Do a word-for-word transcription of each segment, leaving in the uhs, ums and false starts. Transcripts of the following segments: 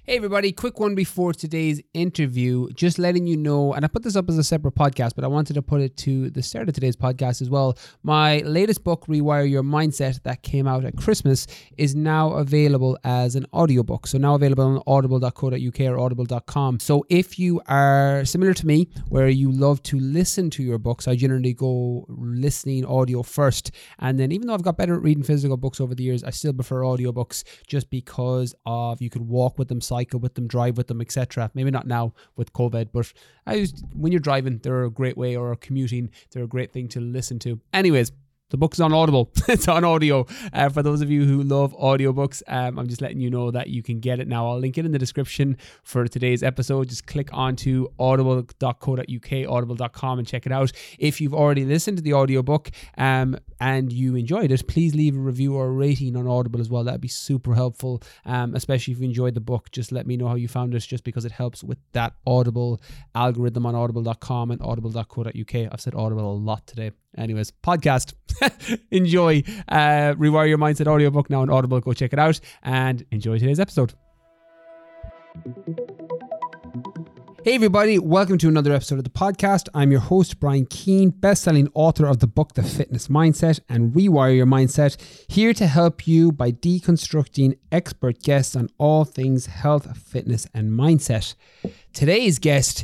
Hey everybody, quick one before today's interview. Just letting you know, and I put this up as a separate podcast, but I wanted to put it to the start of today's podcast as well. My latest book, Rewire Your Mindset, that came out at Christmas, is now available as an audiobook. So now available on audible dot co dot uk or audible dot com. So if you are similar to me, where you love to listen to your books, I generally go listening audio first. And then even though I've got better at reading physical books over the years, I still prefer audiobooks just because of you can walk with them, cycle with them, drive with them, et cetera. Maybe not now with COVID, but I used, when you're driving, they're a great way, or commuting, they're a great thing to listen to. Anyways, the book's on Audible. It's on audio. Uh, for those of you who love audiobooks, um, I'm just letting you know that you can get it now. I'll link it in the description for today's episode. Just click onto audible dot co dot uk, audible dot com, and check it out. If you've already listened to the audiobook um, and you enjoyed it, please leave a review or a rating on Audible as well. That'd be super helpful, um, especially if you enjoyed the book. Just let me know how you found it, just because it helps with that Audible algorithm on audible dot com and audible dot co dot uk. I've said Audible a lot today. Anyways, podcast. Enjoy uh, Rewire Your Mindset audiobook now on Audible. Go check it out and enjoy today's episode. Hey everybody, welcome to another episode of the podcast. I'm your host, Brian Keane, best-selling author of the book, The Fitness Mindset and Rewire Your Mindset, here to help you by deconstructing expert guests on all things health, fitness, and mindset. Today's guest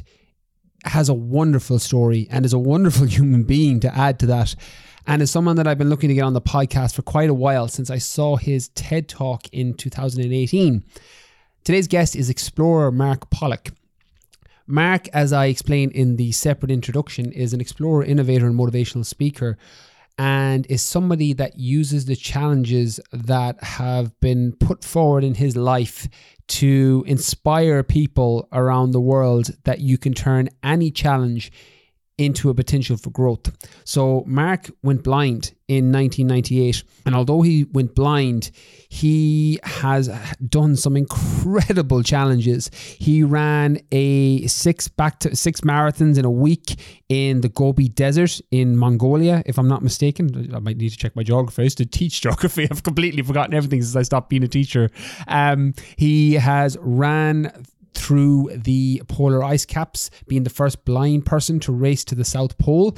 has a wonderful story and is a wonderful human being to add to that, and is someone that I've been looking to get on the podcast for quite a while, since I saw his TED Talk in two thousand eighteen. Today's guest is explorer Mark Pollock. Mark, as I explained in the separate introduction, is an explorer, innovator, and motivational speaker, and is somebody that uses the challenges that have been put forward in his life to inspire people around the world that you can turn any challenge into a potential for growth. So Mark went blind in nineteen ninety-eight, and although he went blind, he has done some incredible challenges. He ran a six back to six marathons in a week in the Gobi Desert in Mongolia, if I'm not mistaken. I might need to check my geography. I used to teach geography. I've completely forgotten everything since I stopped being a teacher. Um, he has ran through the polar ice caps, being the first blind person to race to the South Pole.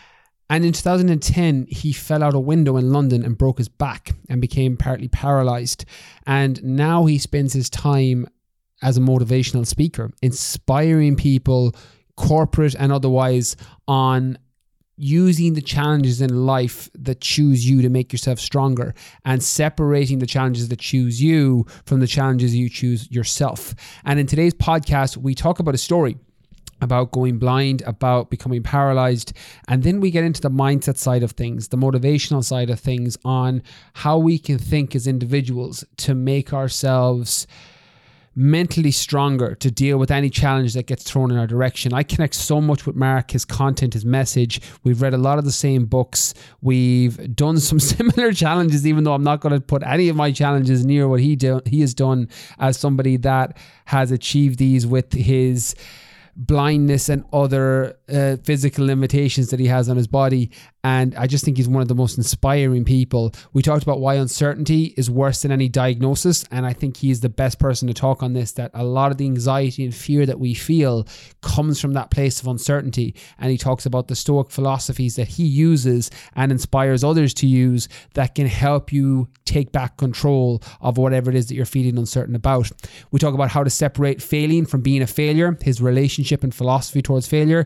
And in two thousand ten, he fell out a window in London and broke his back and became partly paralyzed. And now he spends his time as a motivational speaker, inspiring people, corporate and otherwise, on using the challenges in life that choose you to make yourself stronger, and separating the challenges that choose you from the challenges you choose yourself. And in today's podcast, we talk about a story about going blind, about becoming paralyzed, and then we get into the mindset side of things, the motivational side of things, on how we can think as individuals to make ourselves mentally stronger to deal with any challenge that gets thrown in our direction. I connect so much with Mark, his content, his message. We've read a lot of the same books. We've done some similar challenges, even though I'm not going to put any of my challenges near what he do, he has done as somebody that has achieved these with his blindness and other uh, physical limitations that he has on his body. And I just think he's one of the most inspiring people. We talked about why uncertainty is worse than any diagnosis, and I think he's the best person to talk on this, that a lot of the anxiety and fear that we feel comes from that place of uncertainty. And he talks about the Stoic philosophies that he uses and inspires others to use that can help you take back control of whatever it is that you're feeling uncertain about. We talk about how to separate failing from being a failure, his relationship and philosophy towards failure,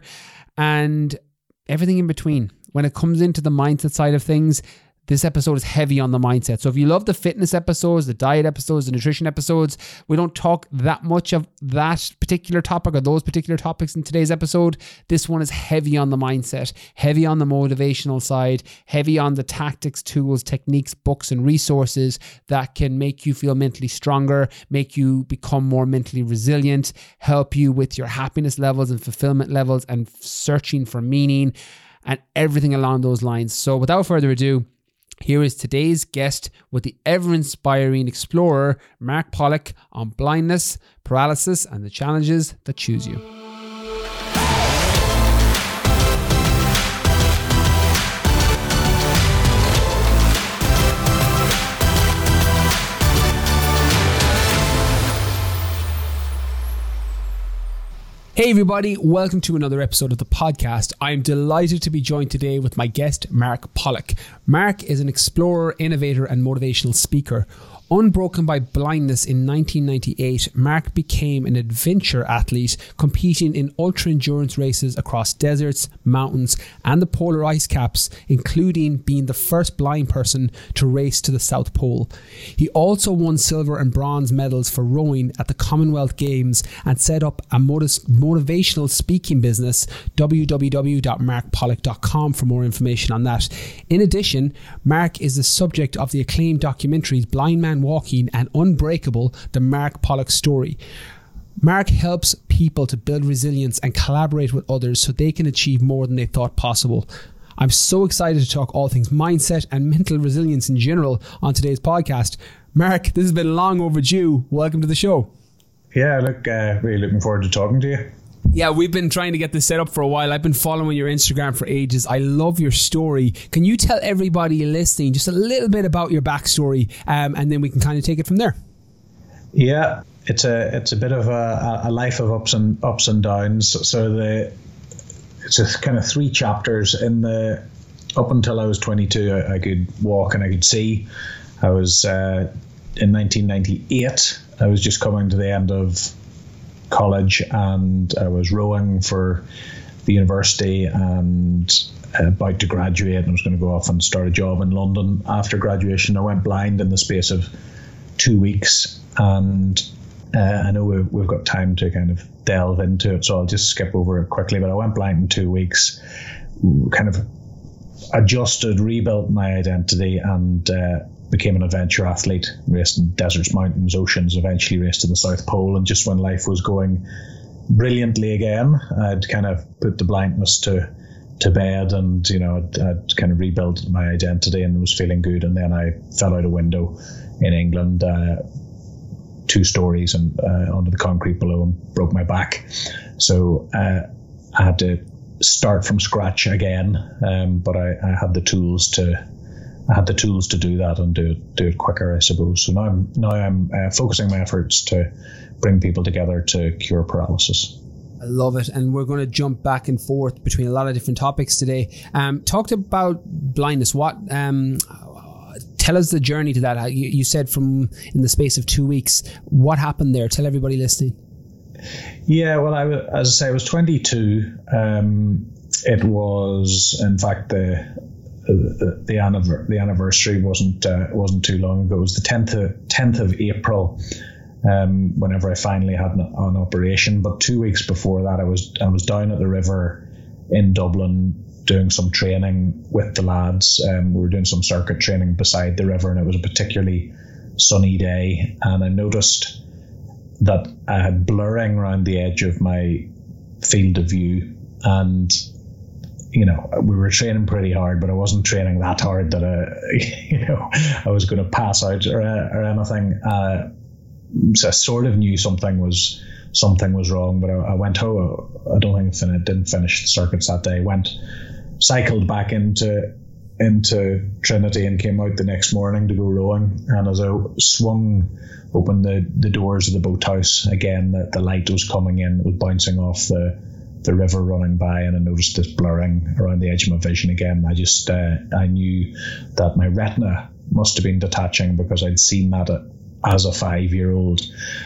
and everything in between. When it comes into the mindset side of things, this episode is heavy on the mindset. So if you love the fitness episodes, the diet episodes, the nutrition episodes, we don't talk that much of that particular topic or those particular topics in today's episode. This one is heavy on the mindset, heavy on the motivational side, heavy on the tactics, tools, techniques, books, and resources that can make you feel mentally stronger, make you become more mentally resilient, help you with your happiness levels and fulfillment levels and searching for meaning and everything along those lines. So without further ado, here is today's guest with the ever-inspiring explorer, Mark Pollock, on blindness, paralysis, and the challenges that choose you. Hey everybody, welcome to another episode of the podcast. I'm delighted to be joined today with my guest, Mark Pollock. Mark is an explorer, innovator and motivational speaker. Unbroken by blindness in nineteen ninety-eight, Mark became an adventure athlete competing in ultra-endurance races across deserts, mountains and the polar ice caps, including being the first blind person to race to the South Pole. He also won silver and bronze medals for rowing at the Commonwealth Games and set up a motiv- motivational speaking business, w w w dot mark pollock dot com, for more information on that. In addition, Mark is the subject of the acclaimed documentaries Blind Man Walking and Unbreakable, the Mark Pollock Story. Mark helps people to build resilience and collaborate with others so they can achieve more than they thought possible. I'm so excited to talk all things mindset and mental resilience in general on today's podcast. Mark, this has been long overdue. Welcome to the show. Yeah, look, uh, really looking forward to talking to you. Yeah, we've been trying to get this set up for a while. I've been following your Instagram for ages. I love your story. Can you tell everybody listening just a little bit about your backstory, um, and then we can kind of take it from there? Yeah, it's a it's a bit of a, a life of ups and ups and downs. So the it's a kind of three chapters. In the up until I was twenty-two, I, I could walk and I could see. I was uh, in nineteen ninety-eight. I was just coming to the end of college and I was rowing for the university and about to graduate, and I was going to go off and start a job in London after graduation. I went blind in the space of two weeks and uh, I know we've, we've got time to kind of delve into it, so I'll just skip over it quickly. But I went blind in two weeks, kind of adjusted, rebuilt my identity and uh, became an adventure athlete, raced in deserts, mountains, oceans, eventually raced to the South Pole. And just when life was going brilliantly again, I'd kind of put the blindness to to bed and, you know, I'd, I'd kind of rebuilt my identity and was feeling good. And then I fell out a window in England, uh, two stories and uh, onto the concrete below, and broke my back. So uh, I had to start from scratch again, um, but I, I had the tools to I had the tools to do that and do it, do it quicker, I suppose. So now I'm now I'm uh, focusing my efforts to bring people together to cure paralysis. I love it, and we're going to jump back and forth between a lot of different topics today. Um, talked about blindness. What? Um, tell us the journey to that. You, you said from in the space of two weeks. What happened there? Tell everybody listening. Yeah, well, I was, as I say, I was twenty-two. Um, it was, in fact, the the the, anniver- the anniversary wasn't uh, wasn't too long ago. It was the tenth of, tenth of April. Um, whenever I finally had an, an operation, but two weeks before that, I was I was down at the river in Dublin doing some training with the lads. Um, we were doing some circuit training beside the river, and it was a particularly sunny day. And I noticed that I had blurring around the edge of my field of view, and you know, we were training pretty hard, but I wasn't training that hard that I, you know, I was going to pass out or, or anything. Uh, so I sort of knew something was something was wrong, but I, I went home. I don't think I fin- didn't finish the circuits that day. Went, cycled back into into Trinity and came out the next morning to go rowing. And as I swung open the, the doors of the boathouse again, the, the light was coming in, it was bouncing off the the river running by, and I noticed this blurring around the edge of my vision again. I just uh, I knew that my retina must have been detaching, because I'd seen that as a five-year-old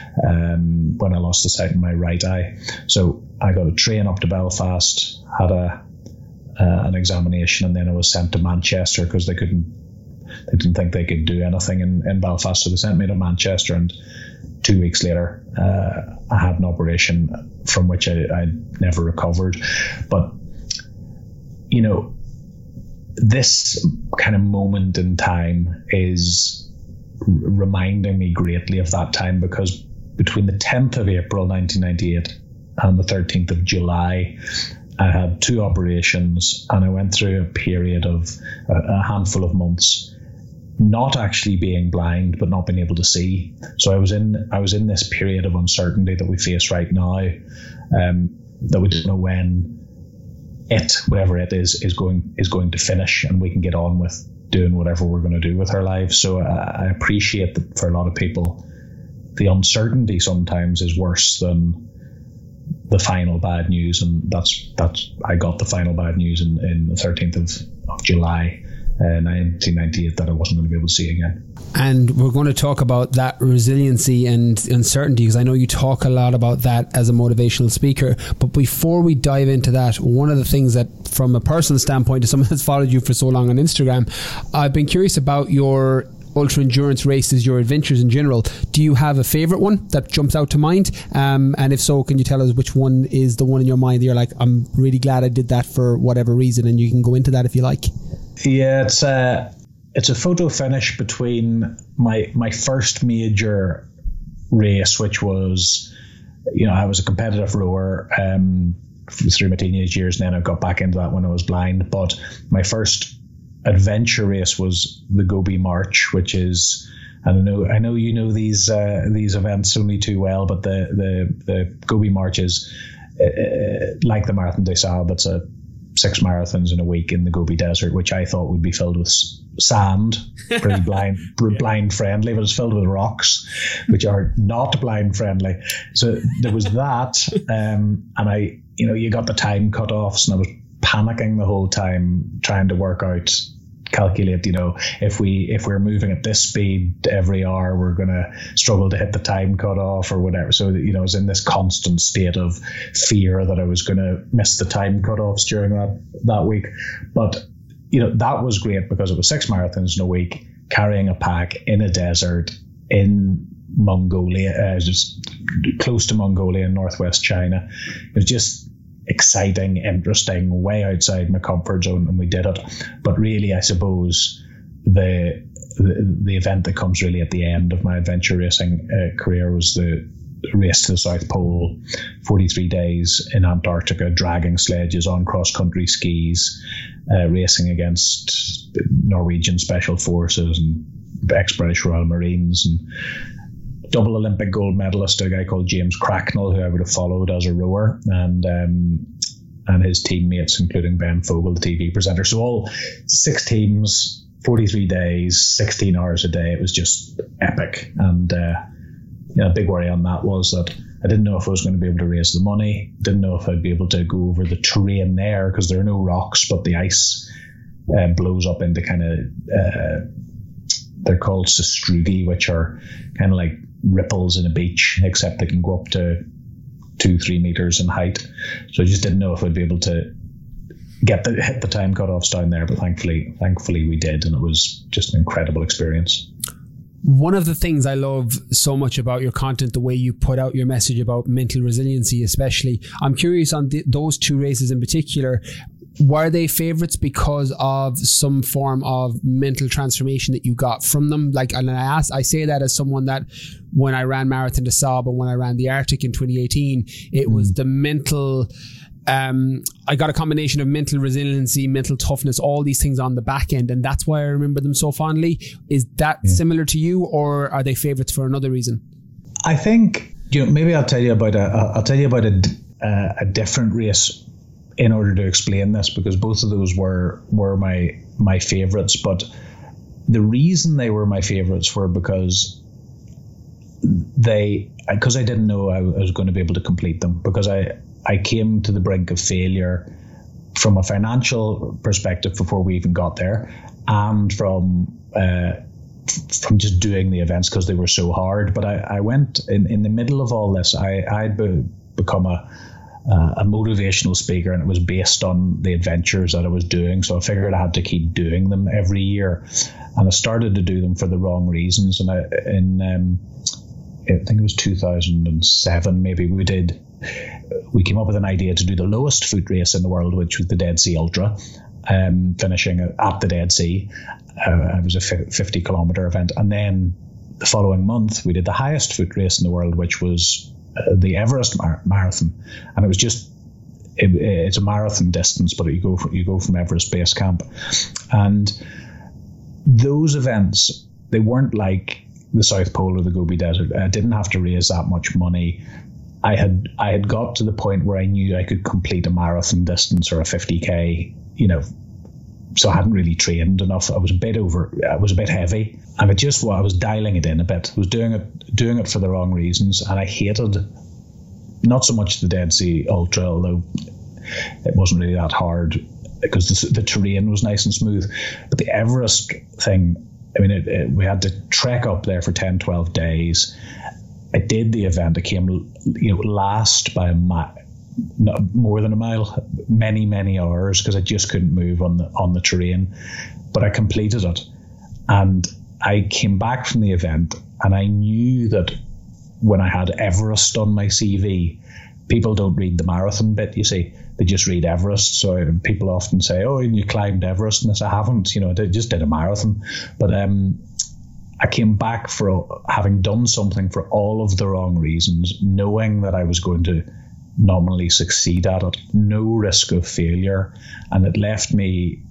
um, when I lost the sight in my right eye. So I got a train up to Belfast, had a uh, an examination, and then I was sent to Manchester because they couldn't they didn't think they could do anything in, in Belfast, so they sent me to Manchester. And two weeks later, uh, I had an operation from which I, I never recovered. But, you know, this kind of moment in time is r- reminding me greatly of that time, because between the tenth of April nineteen ninety-eight and the thirteenth of July, I had two operations, and I went through a period of a, a handful of months not actually being blind, but not being able to see. So I was in I was in this period of uncertainty that we face right now, um, that we don't know when it, whatever it is, is going is going to finish, and we can get on with doing whatever we're going to do with our lives. So I, I appreciate that for a lot of people, the uncertainty sometimes is worse than the final bad news, and that's that's I got the final bad news in, in the thirteenth of, of July. Uh, nineteen ninety-eight, that I wasn't going to be able to see again. And we're going to talk about that resiliency and uncertainty, because I know you talk a lot about that as a motivational speaker. But before we dive into that, one of the things that, from a personal standpoint, as someone that's followed you for so long on Instagram, I've been curious about your ultra endurance races, your adventures in general. Do you have a favourite one that jumps out to mind? Um, and if so, can you tell us which one is the one in your mind that you're like, I'm really glad I did that for whatever reason? And you can go into that if you like. Yeah, it's a it's a photo finish between my my first major race, which was, you know, I was a competitive rower um, through my teenage years, and then I got back into that when I was blind. But my first adventure race was the Gobi March, which is, I don't know, I know you know these uh, these events only too well, but the the the Gobi March is uh, like the Marathon des Sables. It's a six marathons in a week in the Gobi Desert, which I thought would be filled with sand, pretty blind, blind friendly, but it's filled with rocks, which are not blind friendly. So there was that, um, and I, you know, you got the time cut offs, and I was panicking the whole time, trying to work out, calculate, you know, if we if we're moving at this speed every hour, we're going to struggle to hit the time cut off or whatever. So, you know, I was in this constant state of fear that I was going to miss the time cut offs during that that week. But, you know, that was great because it was six marathons in a week, carrying a pack in a desert in Mongolia, uh, just close to Mongolia in northwest China. It was just exciting, interesting, way outside my comfort zone, and we did it. But really, I suppose the the, the event that comes really at the end of my adventure racing uh, career was the race to the South Pole, forty-three days in Antarctica, dragging sledges on cross-country skis, uh, racing against Norwegian Special Forces and ex-British Royal Marines, and double Olympic gold medalist, a guy called James Cracknell, who I would have followed as a rower, and um, and his teammates, including Ben Fogle, the T V presenter. So all six teams, forty-three days, sixteen hours a day. It was just epic. And uh, you know, a big worry on that was that I didn't know if I was going to be able to raise the money. Didn't know if I'd be able to go over the terrain there, because there are no rocks, but the ice uh, blows up into kind of, uh, they're called sastrugi, which are kind of like ripples in a beach, except they can go up to two, three meters in height. So I just didn't know if I'd be able to get the hit the time cutoffs down there, but thankfully, thankfully we did, and it was just an incredible experience. One of the things I love so much about your content, the way you put out your message about mental resiliency, especially, I'm curious on th- those two races in particular. Were they favorites because of some form of mental transformation that you got from them? Like, and I ask, I say that as someone that when I ran Marathon des Sables and when I ran the Arctic in twenty eighteen, it mm. was the mental, um, I got a combination of mental resiliency, mental toughness, all these things on the back end. And that's why I remember them so fondly. Is that yeah. similar to you, or are they favorites for another reason? I think, you know, maybe I'll tell you about a, I'll tell you about a, a, a different race in order to explain this, because both of those were were my my favorites. But the reason they were my favorites were because they because I didn't know I was going to be able to complete them, because I I came to the brink of failure from a financial perspective before we even got there, and from uh, from just doing the events because they were so hard. But I, I went in, in the middle of all this, I I'd be, become a Uh, a motivational speaker, and it was based on the adventures that I was doing. So I figured I had to keep doing them every year, and I started to do them for the wrong reasons. And I, in um, I think it was two thousand seven, maybe we did. We came up with an idea to do the lowest foot race in the world, which was the Dead Sea Ultra, um, finishing at the Dead Sea. Uh, it was a fifty kilometer event, and then the following month we did the highest foot race in the world, which was Uh, the Everest Mar- Marathon, and it was just it, it's a marathon distance, but you go for, you go from Everest Base Camp. And those events, they weren't like the South Pole or the Gobi Desert. I didn't have to raise that much money. I had I had got to the point where I knew I could complete a marathon distance or a fifty K, you know. So I hadn't really trained enough. I was a bit over, I was a bit heavy, and it just, well, I was dialing it in a bit. I was doing it, doing it for the wrong reasons, and I hated not so much the Dead Sea Ultra, although it wasn't really that hard because the, the terrain was nice and smooth. But the Everest thing, I mean, it, it, we had to trek up there for ten, twelve days. I did the event. I came, you know, last by a mile, more than a mile, many, many hours, because I just couldn't move on the on the terrain. But I completed it, and I came back from the event, and I knew that when I had Everest on my C V, people don't read the marathon bit, you see. They just read Everest. So people often say, oh, and you climbed Everest. And I said, I haven't, you know, I just did a marathon. But um, I came back for having done something for all of the wrong reasons, knowing that I was going to nominally succeed at it, no risk of failure. And it left me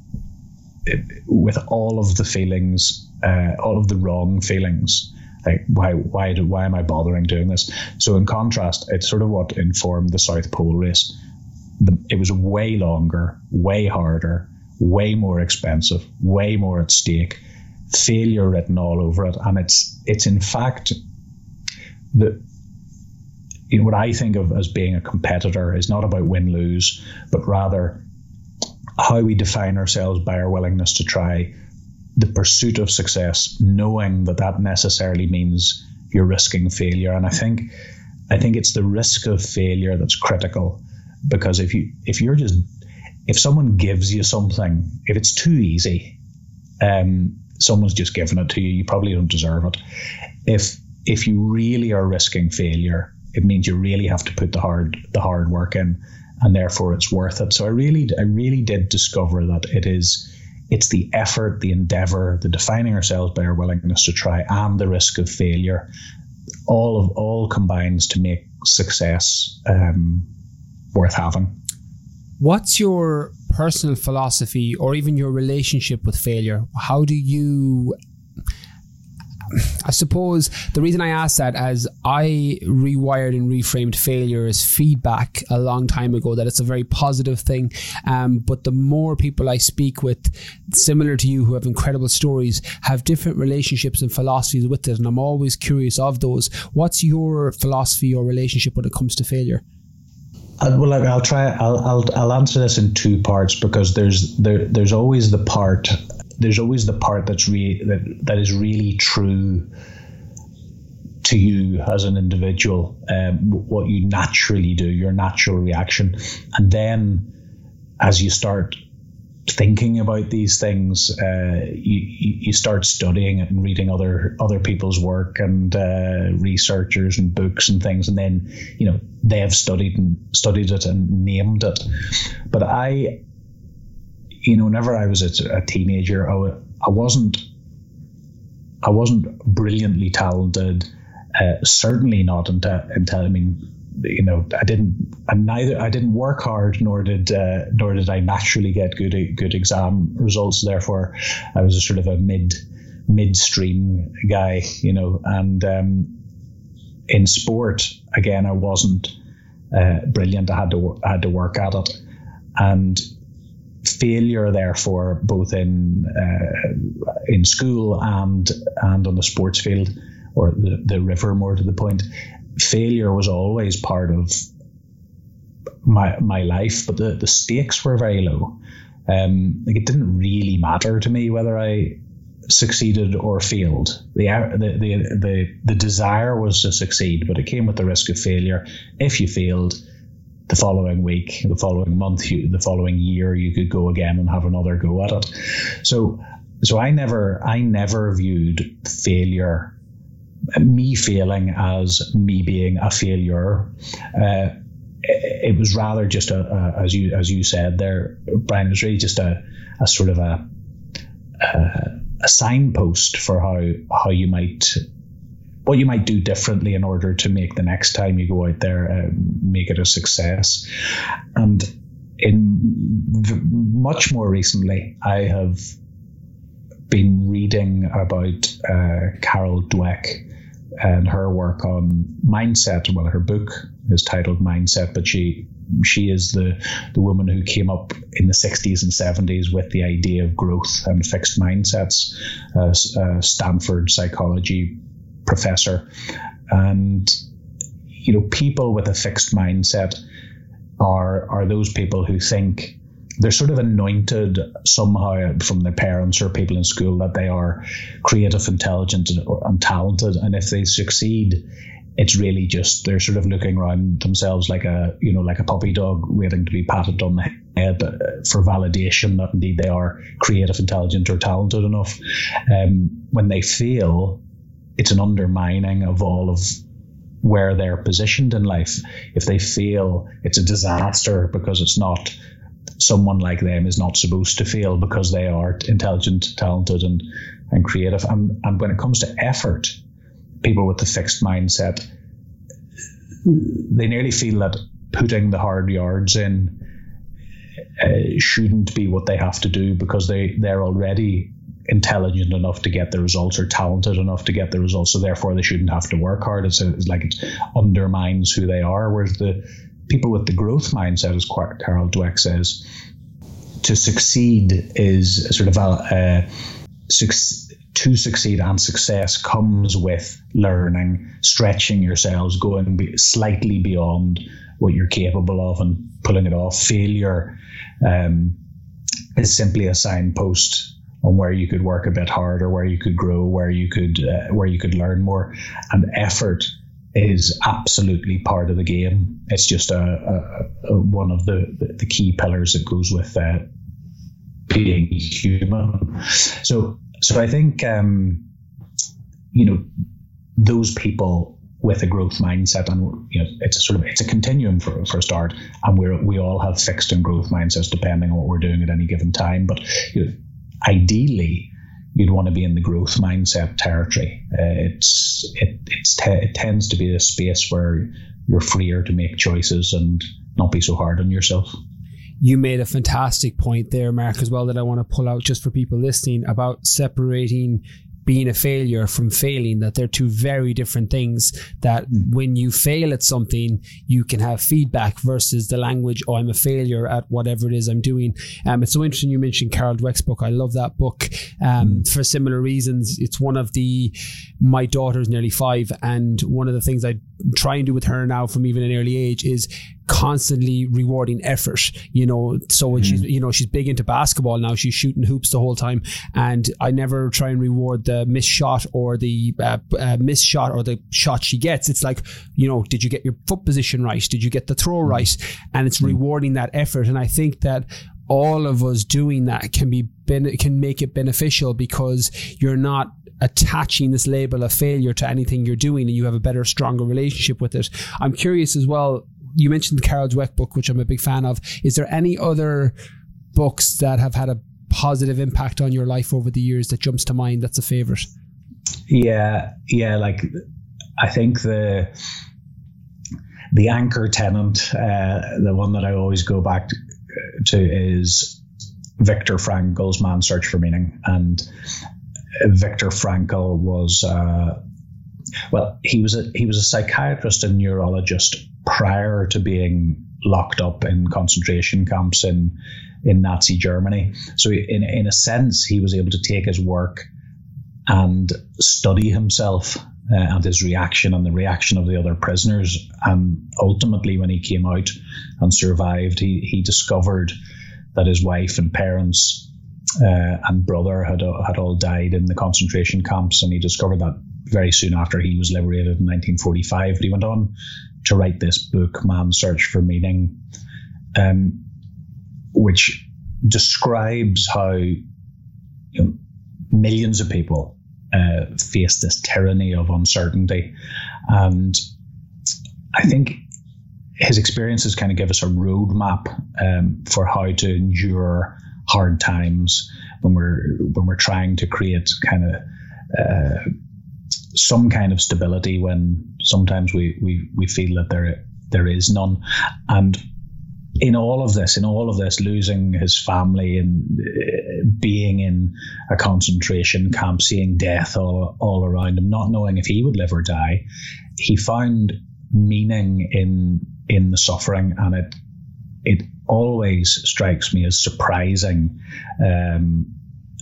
with all of the feelings, uh, all of the wrong feelings. Like, why why do, why am I bothering doing this? So in contrast, it's sort of what informed the South Pole race. The, it was way longer, way harder, way more expensive, way more at stake, failure written all over it. And it's it's in fact, the you know, what I think of as being a competitor is not about win-lose, but rather how we define ourselves by our willingness to try, the pursuit of success, knowing that that necessarily means you're risking failure. And I think, I think it's the risk of failure that's critical, because if you, if you're just, if someone gives you something, if it's too easy, um, someone's just given it to you, you probably don't deserve it. If, if you really are risking failure, it means you really have to put the hard, the hard work in, and therefore it's worth it. So I really, I really did discover that it is, it's the effort, the endeavor, the defining ourselves by our willingness to try, and the risk of failure, all of all combines to make success um, worth having. What's your personal philosophy, or even your relationship with failure? How do you, I suppose the reason I asked that, as I rewired and reframed failure as feedback a long time ago, that it's a very positive thing. Um, but the more people I speak with, similar to you, who have incredible stories, have different relationships and philosophies with it. And I'm always curious of those. What's your philosophy or relationship when it comes to failure? Uh, well, like, I'll try. I'll, I'll I'll answer this in two parts, because there's there there's always the part. There's always the part that's re- that that is really true to you as an individual, um, what you naturally do, your natural reaction. And then as you start thinking about these things, uh, you, you start studying it and reading other other people's work and uh, researchers and books and things. And then, you know, they have studied and studied it and named it. But I... You know, whenever I was a, a teenager, I, I wasn't, I wasn't brilliantly talented. Uh, certainly not until, until I mean, you know, I didn't, I neither, I didn't work hard, nor did, uh, nor did I naturally get good, good exam results. Therefore, I was a sort of a mid, midstream guy, you know. And um, in sport, again, I wasn't uh, brilliant. I had to, I had to work at it, and failure, therefore, both in uh, in school and and on the sports field, or the, the river, more to the point, failure was always part of my my life. But the, the stakes were very low. Um, like, it didn't really matter to me whether I succeeded or failed. The, the the the the desire was to succeed, but it came with the risk of failure. If you failed, the following week, the following month, you, the following year, you could go again and have another go at it. So, so I never, I never viewed failure, me failing, as me being a failure. Uh, it, it was rather just a, a, as you, as you said there, Brian, it was really just a, a sort of a, a, a signpost for how, how you might, what you might do differently in order to make the next time you go out there, uh, make it a success. And in v- much more recently, I have been reading about uh, Carol Dweck and her work on mindset. Well, her book is titled Mindset, but she she is the, the woman who came up in the sixties and seventies with the idea of growth and fixed mindsets, uh, uh, Stanford psychology professor. And you know, people with a fixed mindset are are those people who think they're sort of anointed somehow from their parents or people in school that they are creative, intelligent, and, and talented. And if they succeed, it's really just they're sort of looking around themselves like a, you know, like a puppy dog waiting to be patted on the head for validation that indeed they are creative, intelligent, or talented enough. Um, when they fail, it's an undermining of all of where they're positioned in life. If they fail, it's a disaster because it's not, someone like them is not supposed to fail because they are intelligent, talented, and, and creative. And, and when it comes to effort, people with the fixed mindset, they nearly feel that putting the hard yards in uh, shouldn't be what they have to do because they, they're already intelligent enough to get the results or talented enough to get the results, so therefore they shouldn't have to work hard. It's, a, it's like it undermines who they are. Whereas the people with the growth mindset, as Carol Dweck says, to succeed is sort of a, uh, suc- to succeed and success comes with learning, stretching yourselves, going be slightly beyond what you're capable of and pulling it off. Failure um, is simply a signpost on where you could work a bit harder, where you could grow, where you could uh, where you could learn more. And effort is absolutely part of the game. It's just a, a, a one of the, the key pillars that goes with uh, being human. So, so I think um, you know, those people with a growth mindset, and you know, it's a sort of it's a continuum for for a start, and we we all have fixed and growth mindsets depending on what we're doing at any given time. But you know, ideally, you'd want to be in the growth mindset territory. Uh, it's it it's te- it tends to be a space where you're freer to make choices and not be so hard on yourself. You made a fantastic point there, Mark, as well, that I want to pull out just for people listening about separating being a failure from failing, that they're two very different things, that when you fail at something, you can have feedback versus the language, oh, I'm a failure at whatever it is I'm doing. Um, it's so interesting you mentioned Carol Dweck's book. I love that book um, for similar reasons. It's one of the, my daughter's nearly five, and one of the things I try and do with her now from even an early age is constantly rewarding effort, you know. So when mm. she's, you know, she's big into basketball now, she's shooting hoops the whole time, and I never try and reward the missed shot or the uh, uh, missed shot or the shot she gets. It's like, you know, did you get your foot position right? Did you get the throw right? And it's mm. rewarding that effort. And I think that all of us doing that can be ben- can make it beneficial, because you're not attaching this label of failure to anything you're doing, and you have a better, stronger relationship with it. I'm curious as well, you mentioned the Carol Dweck book, which I'm a big fan of. Is there any other books that have had a positive impact on your life over the years that jumps to mind that's a favorite? Yeah, yeah, like I think the the anchor tenant, uh, the one that I always go back to is Viktor Frankl's Man's Search for Meaning. And Viktor Frankl was, uh, well, he was a he was a psychiatrist and neurologist prior to being locked up in concentration camps in in Nazi Germany. So in in a sense, he was able to take his work and study himself uh, and his reaction and the reaction of the other prisoners. And ultimately, when he came out and survived, he he discovered that his wife and parents Uh, and brother had uh, had all died in the concentration camps, and he discovered that very soon after he was liberated in nineteen forty-five. But he went on to write this book, Man's Search for Meaning, um, which describes how, you know, millions of people uh, face this tyranny of uncertainty. And I think his experiences kind of give us a roadmap um, for how to endure hard times when we're when we're trying to create kind of uh, some kind of stability when sometimes we, we we feel that there there is none. And in all of this, in all of this, losing his family and uh, being in a concentration camp, seeing death all all around him, not knowing if he would live or die, he found meaning in in the suffering, and it it always strikes me as surprising um,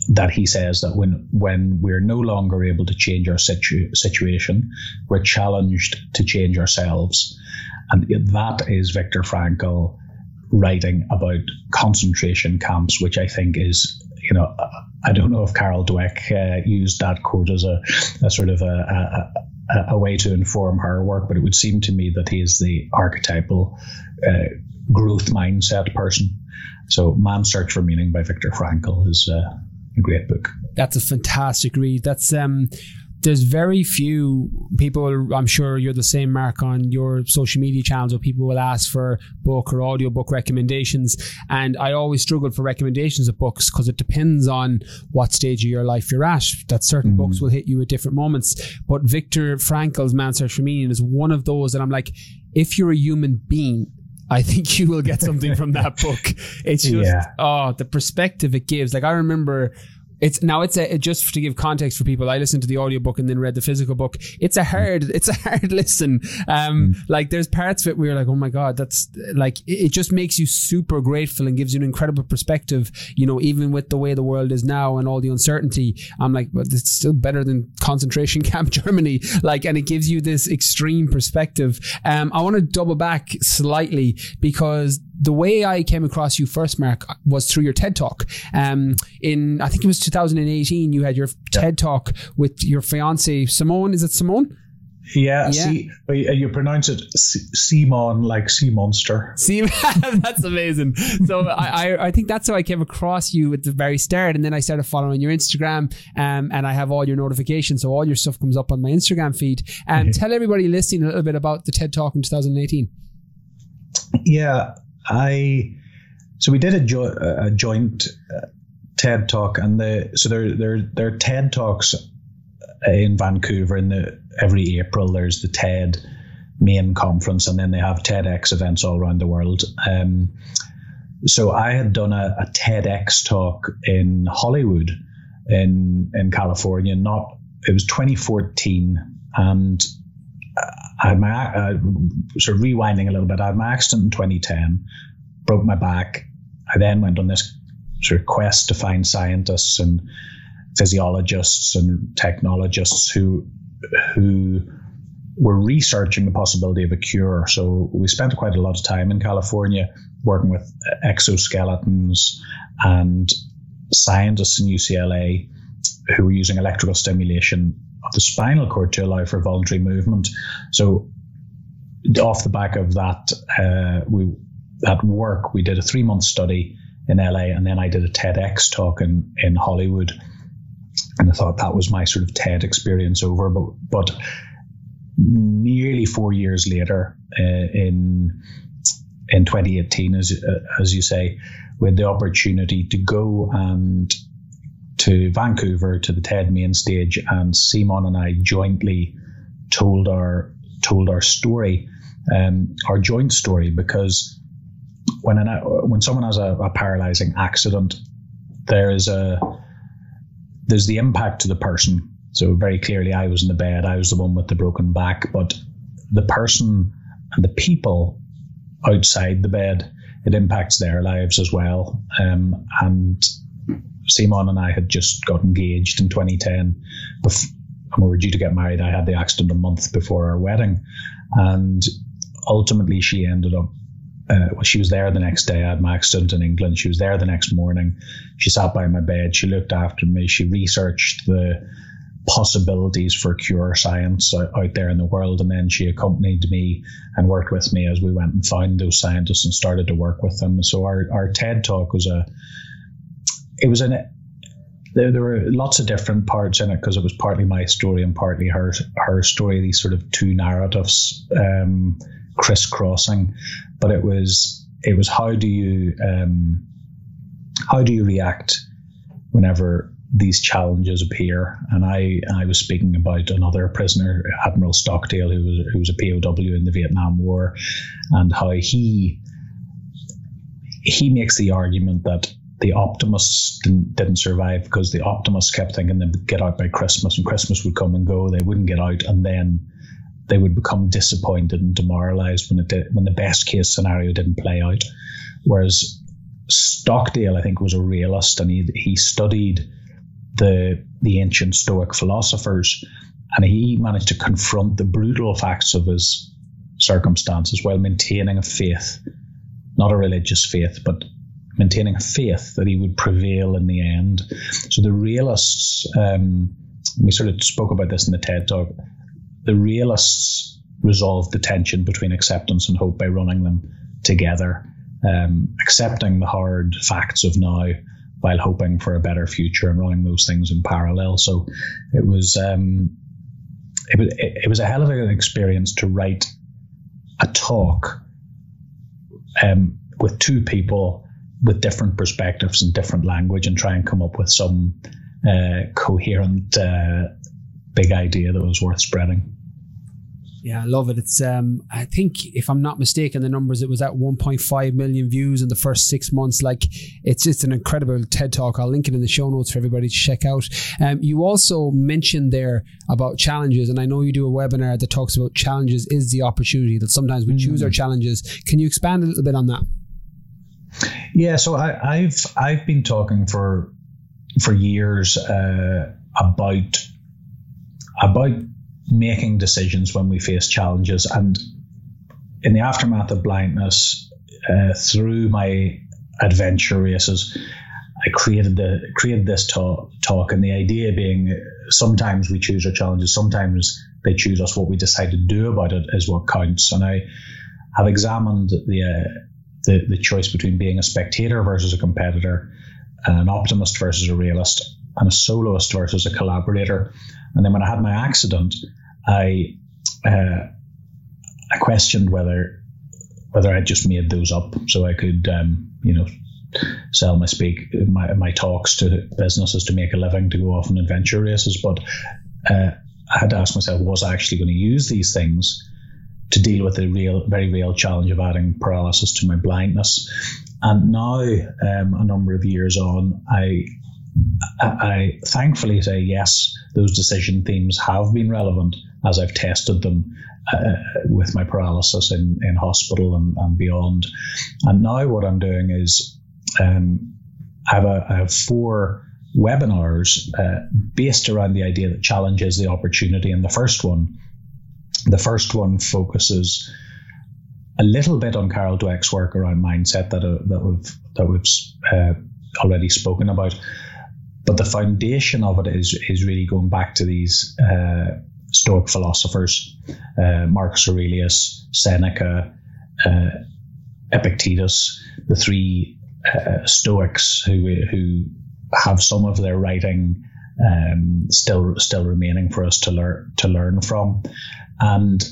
that he says that when when we're no longer able to change our situ- situation, we're challenged to change ourselves. And that is Viktor Frankl writing about concentration camps, which I think is, you know, I don't know if Carol Dweck uh, used that quote as a, a sort of a, a, a way to inform her work, but it would seem to me that he is the archetypal uh, growth mindset person. So Man's Search for Meaning by Viktor Frankl is uh, a great book. That's a fantastic read. That's um there's very few people, I'm sure you're the same, Mark, on your social media channels, where people will ask for book or audiobook recommendations. And I always struggle for recommendations of books because it depends on what stage of your life you're at. That certain mm. books will hit you at different moments. But Viktor Frankl's Man's Search for Meaning is one of those that I'm like, if you're a human being, I think you will get something from that book. It's just, yeah. oh, the perspective it gives. Like I remember... It's now it's a just to give context for people. I listened to the audiobook and then read the physical book. It's a hard, it's a hard listen. Um, mm. Like there's parts of it where you're like, oh my God, that's like, it just makes you super grateful and gives you an incredible perspective. You know, even with the way the world is now and all the uncertainty, I'm like, well, it's still better than concentration camp Germany. Like, and it gives you this extreme perspective. Um, I want to double back slightly because the way I came across you first, Mark, was through your TED Talk. Um, in, I think it was two thousand eighteen, you had your yeah. TED Talk with your fiance, Simone. Is it Simone? Yeah, yeah. See, you pronounce it Simon, like sea monster. See, that's amazing. So I, I, I think that's how I came across you at the very start, and then I started following your Instagram, um, and I have all your notifications, so all your stuff comes up on my Instagram feed. And um, tell everybody listening a little bit about the TED Talk in two thousand eighteen. Yeah. I so we did a, jo- a joint uh, TED Talk, and the so there there there are TED Talks in Vancouver. In the every April, there's the TED main conference, and then they have TEDx events all around the world. Um, so I had done a, a TEDx talk in Hollywood, in in California. Not it was twenty fourteen, and I had my, uh, sort of rewinding a little bit, I had my accident in twenty ten, broke my back. I then went on this sort of quest to find scientists and physiologists and technologists who who were researching the possibility of a cure. So we spent quite a lot of time in California working with exoskeletons and scientists in U C L A who were using electrical stimulation of the spinal cord to allow for voluntary movement. So off the back of that, uh, we that work, we did a three-month study in L A, and then I did a TEDx talk in, in Hollywood. And I thought that was my sort of TED experience over. But but nearly four years later, uh, in in twenty eighteen, as uh, as you say, we had the opportunity to go and to Vancouver to the TED main stage, and Simon and I jointly told our told our story, um, our joint story, because when an, when someone has a, a paralyzing accident, there is a there's the impact to the person. So very clearly, I was in the bed, I was the one with the broken back, but the person and the people outside the bed, it impacts their lives as well. Um, and Simon and I had just got engaged in twenty ten, bef- and we were due to get married. I had the accident a month before our wedding, and ultimately she ended up, uh, well, she was there the next day. I had my accident in England. She was there the next morning. She sat by my bed. She looked after me. She researched the possibilities for cure science out there in the world, and then she accompanied me and worked with me as we went and found those scientists and started to work with them. So our, our TED Talk was a It was in it. There, there were lots of different parts in it because it was partly my story and partly her her story. These sort of two narratives um, crisscrossing, but it was it was how do you um, how do you react whenever these challenges appear? And I I was speaking about another prisoner, Admiral Stockdale, who was who was a P O W in the Vietnam War, and how he he makes the argument that the optimists didn't, didn't survive because the optimists kept thinking they'd get out by Christmas, and Christmas would come and go. They wouldn't get out, and then they would become disappointed and demoralized when it did, when the best case scenario didn't play out. Whereas Stockdale, I think, was a realist, and he he studied the the ancient Stoic philosophers, and he managed to confront the brutal facts of his circumstances while maintaining a faith, not a religious faith, but maintaining a faith that he would prevail in the end. So the realists, um, we sort of spoke about this in the TED Talk, the realists resolved the tension between acceptance and hope by running them together, um, accepting the hard facts of now while hoping for a better future, and running those things in parallel. So it was um, it was it was a hell of an experience to write a talk um, with two people with different perspectives and different language, and try and come up with some uh, coherent uh, big idea that was worth spreading. Yeah, I love it. It's um, I think, if I'm not mistaken, the numbers, it was at one point five million views in the first six months. Like, it's just an incredible TED Talk. I'll link it in the show notes for everybody to check out. Um, you also mentioned there about challenges, and I know you do a webinar that talks about challenges is the opportunity, that sometimes we mm. choose our challenges. Can you expand a little bit on that? Yeah, so I, I've I've been talking for for years uh, about about. making decisions when we face challenges. And in the aftermath of blindness, uh, through my adventure races, I created the created this talk, talk, and the idea being, sometimes we choose our challenges, sometimes they choose us. What we decide to do about it is what counts. And I have examined the uh, the, the choice between being a spectator versus a competitor, an optimist versus a realist, and a soloist versus a collaborator. And then when I had my accident, I uh, I questioned whether whether I just made those up so I could um, you know sell my speak my my talks to businesses to make a living, to go off on adventure races. But uh, I had to ask myself, was I actually going to use these things to deal with the real, very real challenge of adding paralysis to my blindness? And now, um, a number of years on, I. I thankfully say yes, those decision themes have been relevant as I've tested them uh, with my paralysis in, in hospital and, and beyond. And now what I'm doing is um, I, have a, I have four webinars uh, based around the idea that challenge is the opportunity. And the first one, the first one focuses a little bit on Carol Dweck's work around mindset that uh, that we've that we've uh, already spoken about. But the foundation of it is is really going back to these uh, Stoic philosophers, uh, Marcus Aurelius, Seneca, uh, Epictetus, the three uh, Stoics who who have some of their writing um, still still remaining for us to learn to learn from, and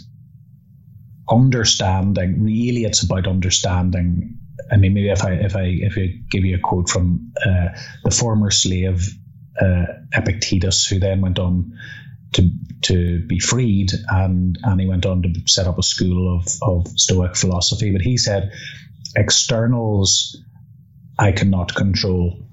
understanding. Really, it's about understanding. I mean, maybe if I if I if I give you a quote from uh, the former slave uh, Epictetus, who then went on to to be freed, and and he went on to set up a school of of Stoic philosophy. But he said, externals I cannot control,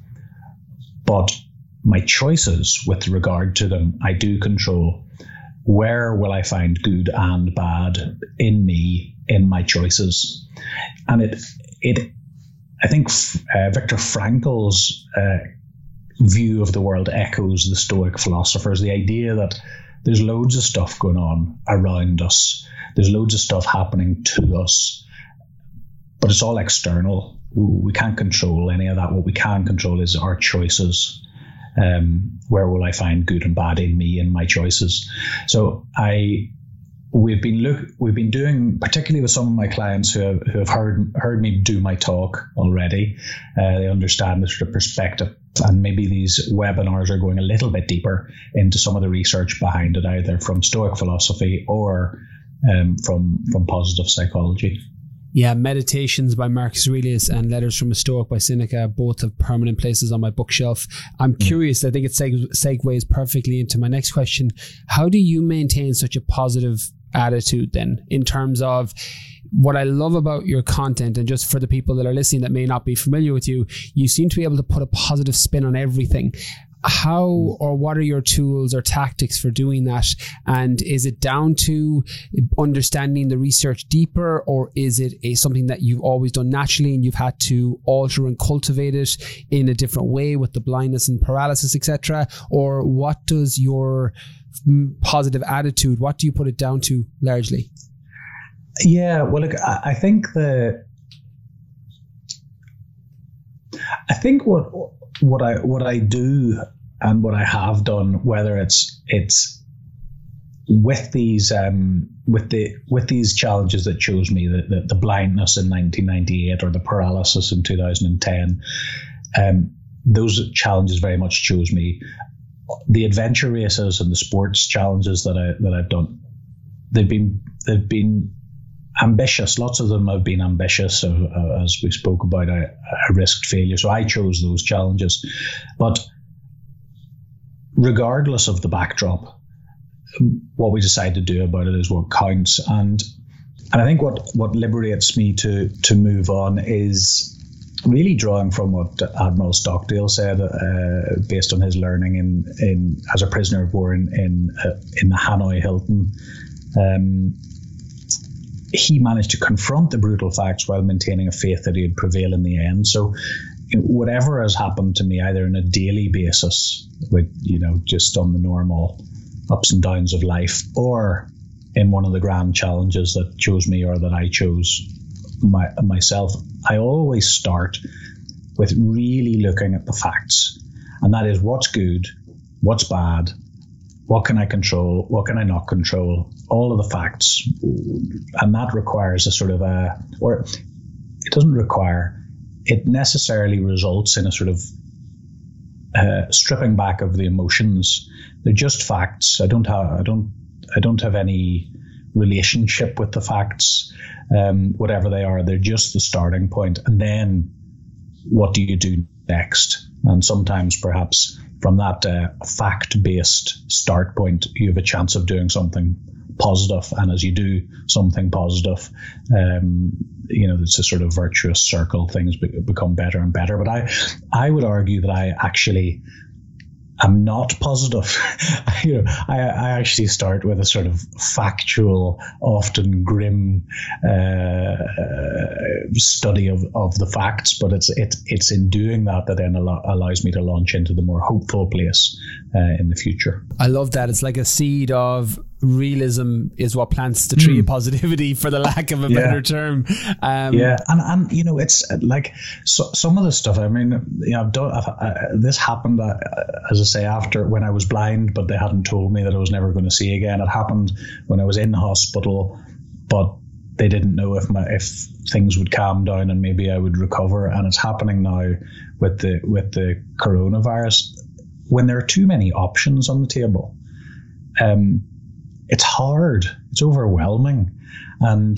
but my choices with regard to them I do control. Where will I find good and bad in me, in my choices? And it It, I think uh, Viktor Frankl's uh, view of the world echoes the Stoic philosophers. The idea that there's loads of stuff going on around us, there's loads of stuff happening to us, but it's all external. We can't control any of that. What we can control is our choices. Um, where will I find good and bad in me, in my choices? So I. We've been look. We've been doing, particularly with some of my clients who have, who have heard heard me do my talk already. Uh, they understand the sort of perspective, and maybe these webinars are going a little bit deeper into some of the research behind it, either from Stoic philosophy or um, from from positive psychology. Yeah, Meditations by Marcus Aurelius and Letters from a Stoic by Seneca, both have permanent places on my bookshelf. I'm curious, I think it seg- segues perfectly into my next question. How do you maintain such a positive attitude then, in terms of what I love about your content? And just for the people that are listening that may not be familiar with you, you seem to be able to put a positive spin on everything. how or what are your tools or tactics for doing that? And is it down to understanding the research deeper, or is it a something that you've always done naturally and you've had to alter and cultivate it in a different way with the blindness and paralysis, et cetera? Or what does your positive attitude, what do you put it down to largely? Yeah, well, look, I think the, I think what what I what I do and what I have done, whether it's it's with these um, with the with these challenges that chose me, the, the, the blindness in nineteen ninety-eight or the paralysis in two thousand ten, um, those challenges very much chose me. The adventure races and the sports challenges that I that I've done, they've been they've been ambitious. Lots of them have been ambitious, uh, as we spoke about. I, I risked failure, so I chose those challenges. But regardless of the backdrop, what we decide to do about it is what counts. And and I think what what liberates me to to move on is really drawing from what Admiral Stockdale said, uh, based on his learning in in as a prisoner of war in in, uh, in the Hanoi Hilton. Um, he managed to confront the brutal facts while maintaining a faith that he'd prevail in the end. So you know, whatever has happened to me, either on a daily basis, with, you know, just on the normal ups and downs of life, or in one of the grand challenges that chose me or that I chose my, myself, I always start with really looking at the facts. And that is what's good, what's bad, what can I control, what can I not control, all of the facts. And that requires a sort of a, or it doesn't require, it necessarily results in a sort of uh, stripping back of the emotions. They're just facts. I don't have, I don't, I don't have any relationship with the facts, um, whatever they are. They're just the starting point. And then what do you do next? And sometimes perhaps from that uh, fact-based start point, you have a chance of doing something positive. And as you do something positive, um, you know, it's a sort of virtuous circle. Things be- become better and better. But I, I would argue that I actually am not positive. you know, I, I actually start with a sort of factual, often grim uh, study of, of the facts. But it's it's it's in doing that that then allow, allows me to launch into the more hopeful place uh, in the future. I love that. It's like a seed of realism is what plants the tree mm. of positivity, for the lack of a yeah. better term. Um, yeah, and and you know, it's like so, some of the stuff. I mean, you know, I've done I've, uh, this happened uh, as I say after when I was blind, but they hadn't told me that I was never going to see again. It happened when I was in hospital, but they didn't know if my if things would calm down and maybe I would recover. And it's happening now with the with the coronavirus. When there are too many options on the table, um. It's hard. It's overwhelming, and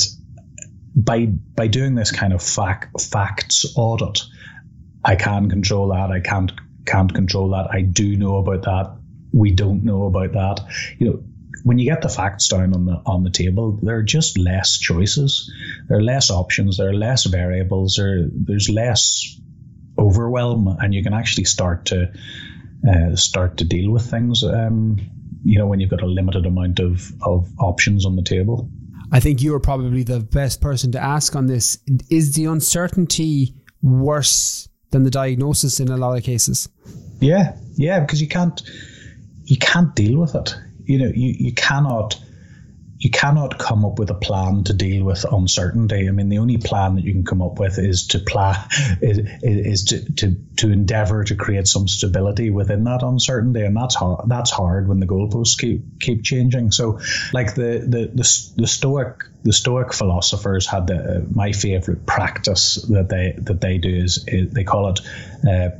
by by doing this kind of fact facts audit, I can control that. I can't can't control that. I do know about that. We don't know about that. You know, when you get the facts down on the on the table, there are just less choices. There are less options. There are less variables. There there's less overwhelm, and you can actually start to uh, start to deal with things. Um, you know, when you've got a limited amount of, of options on the table. I think you are probably the best person to ask on this. Is the uncertainty worse than the diagnosis in a lot of cases? Yeah, yeah, because you can't, you can't deal with it. You know, you, you cannot, you cannot come up with a plan to deal with uncertainty. I mean, the only plan that you can come up with is to plan, is, is to, to, to endeavor to create some stability within that uncertainty. And that's hard, that's hard when the goalposts keep, keep changing. So like the, the, the, the Stoic, the Stoic philosophers had the, uh, my favorite practice that they, that they do is, is they call it, uh,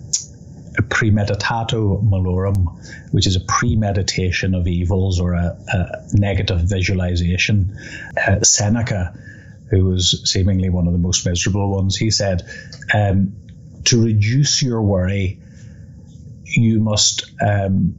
a premeditato malorum, which is a premeditation of evils or a, a negative visualization. Uh, Seneca, who was seemingly one of the most miserable ones, he said, um, to reduce your worry, you must um,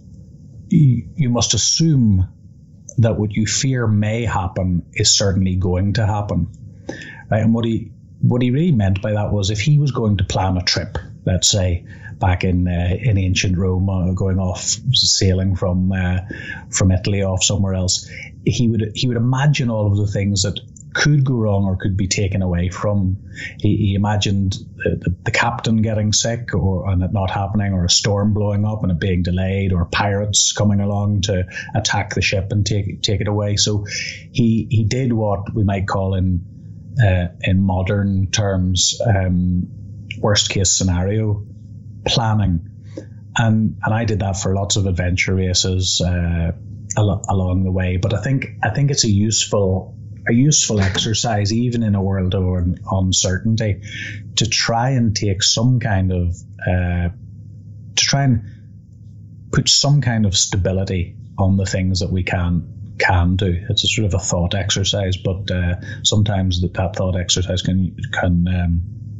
you, you must assume that what you fear may happen is certainly going to happen. Right? And what he what he really meant by that was if he was going to plan a trip, let's say, back in uh, in ancient Rome, uh, going off sailing from uh, from Italy off somewhere else, he would he would imagine all of the things that could go wrong or could be taken away from. He, he imagined the, the captain getting sick or and it not happening, or a storm blowing up and it being delayed, or pirates coming along to attack the ship and take take it away. So he he did what we might call in uh, in modern terms um, worst case scenario planning, and and I did that for lots of adventure races uh, al- along the way. But I think I think it's a useful. a useful exercise, even in a world of uncertainty, to try and take some kind of, uh, to try and put some kind of stability on the things that we can can do. It's a sort of a thought exercise, but uh, sometimes that, that thought exercise can can um,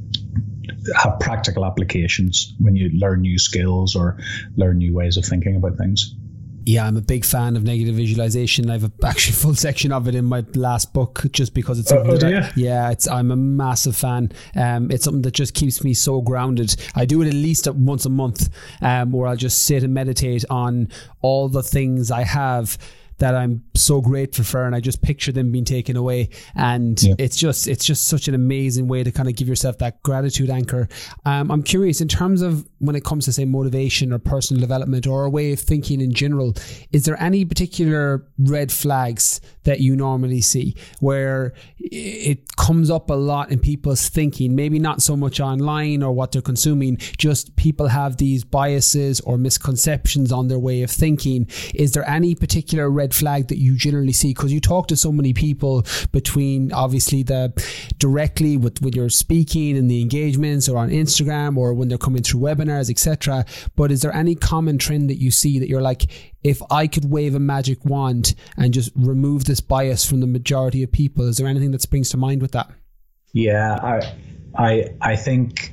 have practical applications when you learn new skills or learn new ways of thinking about things. Yeah, I'm a big fan of negative visualization. I have a actually full section of it in my last book, just because it's something oh, that yeah. I, yeah, it's I'm a massive fan. Um, it's something that just keeps me so grounded. I do it at least once a month, um, where I'll just sit and meditate on all the things I have that I'm so grateful for, and I just picture them being taken away, and yeah. it's just it's just such an amazing way to kind of give yourself that gratitude anchor. Um, I'm curious, in terms of when it comes to, say, motivation or personal development or a way of thinking in general, is there any particular red flags that you normally see where it comes up a lot in people's thinking, maybe not so much online or what they're consuming, just people have these biases or misconceptions on their way of thinking? Is there any particular red flag that you generally see? Because you talk to so many people, between obviously the directly with when you're speaking and the engagements, or on Instagram, or when they're coming through webinars, et cetera. But is there any common trend that you see that you're like, if I could wave a magic wand and just remove this bias from the majority of people, is there anything that springs to mind with that? Yeah, I I I think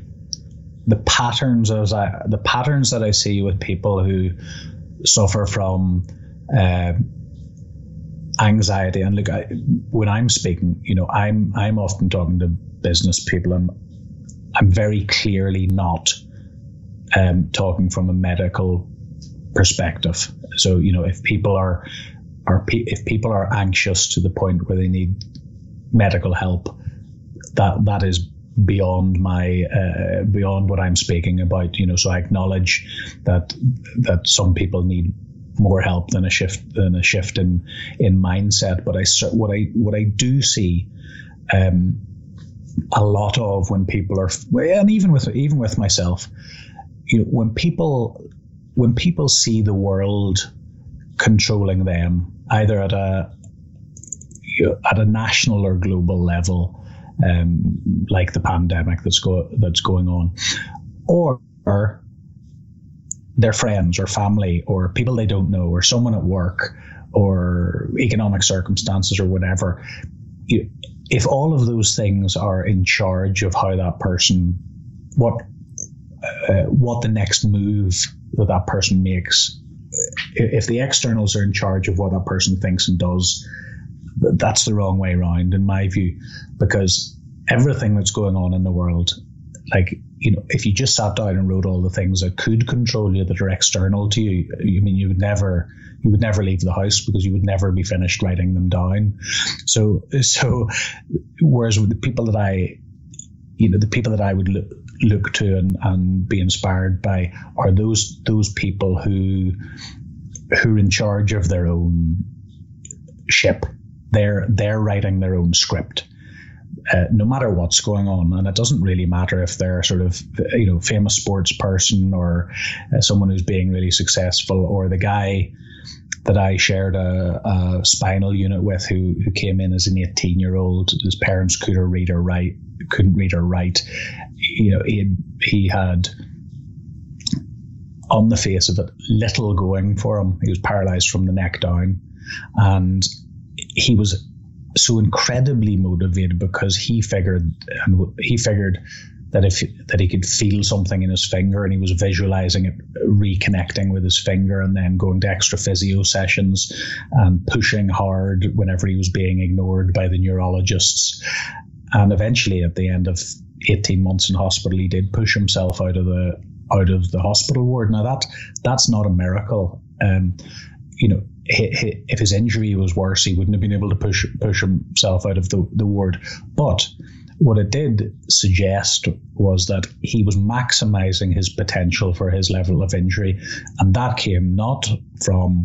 the patterns as I the patterns that I see with people who suffer from uh, anxiety, and look, I, when I'm speaking, you know, I'm I'm often talking to business people. I'm I'm very clearly not um, talking from a medical perspective. So, you know, if people are are if people are anxious to the point where they need medical help, that that is beyond my uh, beyond what I'm speaking about. You know, so I acknowledge that that some people need more help than a shift than a shift in in mindset. But I what I what I do see um, a lot of when people are, and even with even with myself, you know, when people when people see the world controlling them, either at a you know, at a national or global level, um, like the pandemic that's go that's going on, or, or their friends or family or people they don't know, or someone at work, or economic circumstances or whatever, you, if all of those things are in charge of how that person, what uh, what the next move that that person makes, if the externals are in charge of what that person thinks and does, that's the wrong way around in my view, because everything that's going on in the world, like, you know, if you just sat down and wrote all the things that could control you that are external to you, you mean you would never you would never leave the house, because you would never be finished writing them down. So so whereas with the people that I you know the people that I would look look to and, and be inspired by are those those people who who are in charge of their own ship. They're they're writing their own script. Uh, no matter what's going on, and it doesn't really matter if they're sort of, you know, famous sports person, or uh, someone who's being really successful, or the guy that I shared a, a spinal unit with who who came in as an eighteen year old. His parents couldn't read or write, couldn't read or write. You know, he he had, on the face of it, little going for him. He was paralyzed from the neck down, and he was so incredibly motivated because he figured and he figured that if that he could feel something in his finger, and he was visualizing it reconnecting with his finger, and then going to extra physio sessions and pushing hard whenever he was being ignored by the neurologists. And eventually at the end of eighteen months in hospital, he did push himself out of the out of the hospital ward. Now that that's not a miracle. Um, you know, he, he, if his injury was worse, he wouldn't have been able to push push himself out of the, the ward. But what it did suggest was that he was maximizing his potential for his level of injury, and that came not from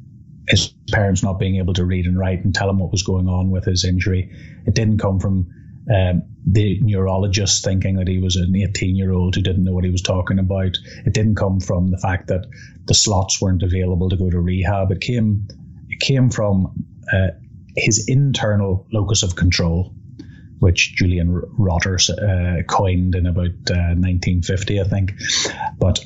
his parents not being able to read and write and tell him what was going on with his injury. It didn't come from um, the neurologist thinking that he was an eighteen-year-old who didn't know what he was talking about. It didn't come from the fact that the slots weren't available to go to rehab. It came, it came from uh, his internal locus of control, which Julian Rotter uh, coined in about uh, nineteen fifty, I think. But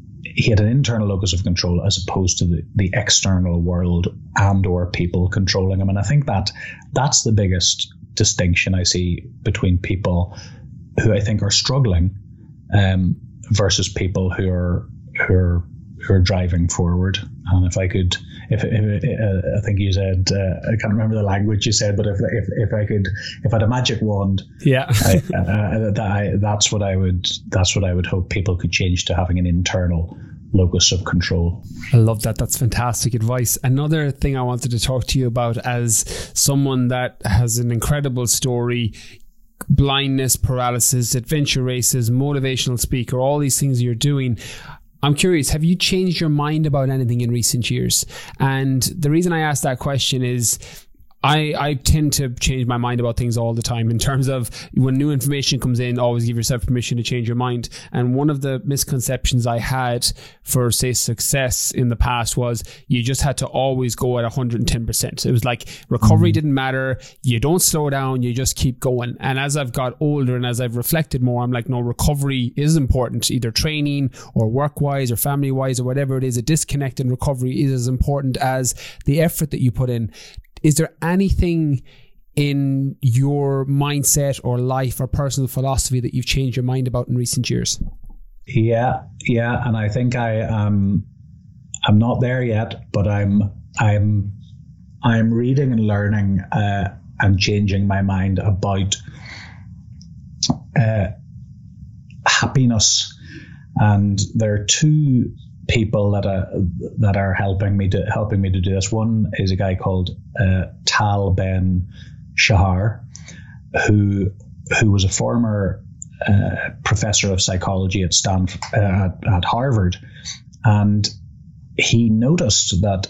he had an internal locus of control as opposed to the, the external world and or people controlling him. And I think that that's the biggest distinction I see between people who I think are struggling um, versus people who are who are who are driving forward. And if I could, if, if uh, I think you said, uh, I can't remember the language you said, but if if, if I could, if I had a magic wand, yeah, I, uh, that I, that's what I would, that's what I would hope people could change to having an internal locus of control. I love that. That's fantastic advice. Another thing I wanted to talk to you about, as someone that has an incredible story, blindness, paralysis, adventure races, motivational speaker, all these things you're doing. I'm curious, have you changed your mind about anything in recent years? And the reason I ask that question is I, I tend to change my mind about things all the time, in terms of when new information comes in, always give yourself permission to change your mind. And one of the misconceptions I had for, say, success in the past was you just had to always go at one hundred ten percent. It was like recovery mm-hmm. didn't matter. You don't slow down. You just keep going. And as I've got older and as I've reflected more, I'm like, no, recovery is important, either training or work-wise or family-wise or whatever it is. A disconnect in recovery is as important as the effort that you put in. Is there anything in your mindset or life or personal philosophy that you've changed your mind about in recent years? Yeah, yeah, and I think I um, I'm not there yet, but I'm I'm I'm reading and learning uh, and changing my mind about uh, happiness, and there are two people that are that are helping me to helping me to do this. One is a guy called uh, Tal Ben Shahar, who who was a former uh, professor of psychology at Stanford uh, at, at Harvard, and he noticed that,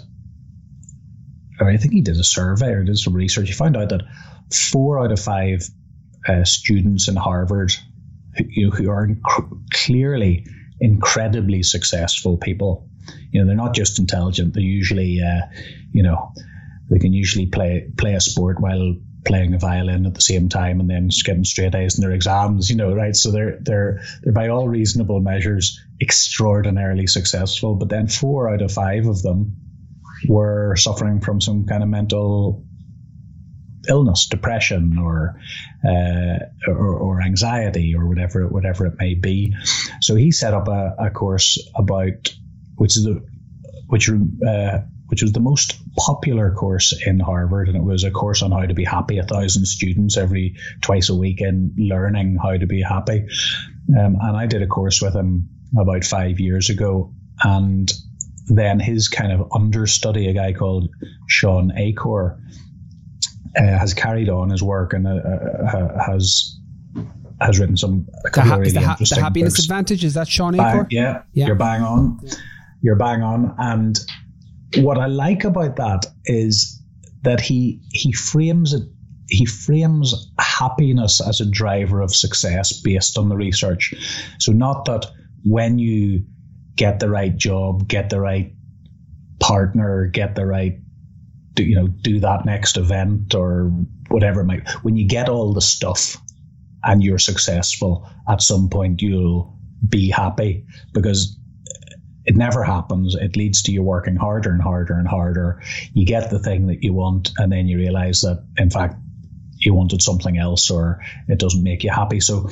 or I think he did a survey or did some research. He found out that four out of five uh, students in Harvard who, who are inc- clearly incredibly successful people. You know, they're not just intelligent. They usually, uh, you know, they can usually play play a sport while playing a violin at the same time, and then just getting straight A's in their exams. You know, right? So they're they're they're by all reasonable measures extraordinarily successful. But then four out of five of them were suffering from some kind of mental illness, depression, or, uh, or or anxiety, or whatever whatever it may be. So he set up a, a course about which is the which uh, which was the most popular course in Harvard, and it was a course on how to be happy. A thousand students every twice a week in learning how to be happy. Um, and I did a course with him about five years ago, and then his kind of understudy, a guy called Sean Acor, Uh, has carried on his work and uh, uh, has has written some a couple the, ha- of really the, ha- interesting the Happiness books. Advantage, is that Sean Bang, Acor? yeah, yeah, you're bang on. Yeah. You're bang on. And what I like about that is that he he frames it. He frames happiness as a driver of success based on the research. So not that when you get the right job, get the right partner, get the right Do, you know, do that next event or whatever it might. When you get all the stuff and you're successful, at some point you'll be happy, because it never happens. It leads to you working harder and harder and harder. You get the thing that you want, and then you realize that, in fact, you wanted something else, or it doesn't make you happy. So,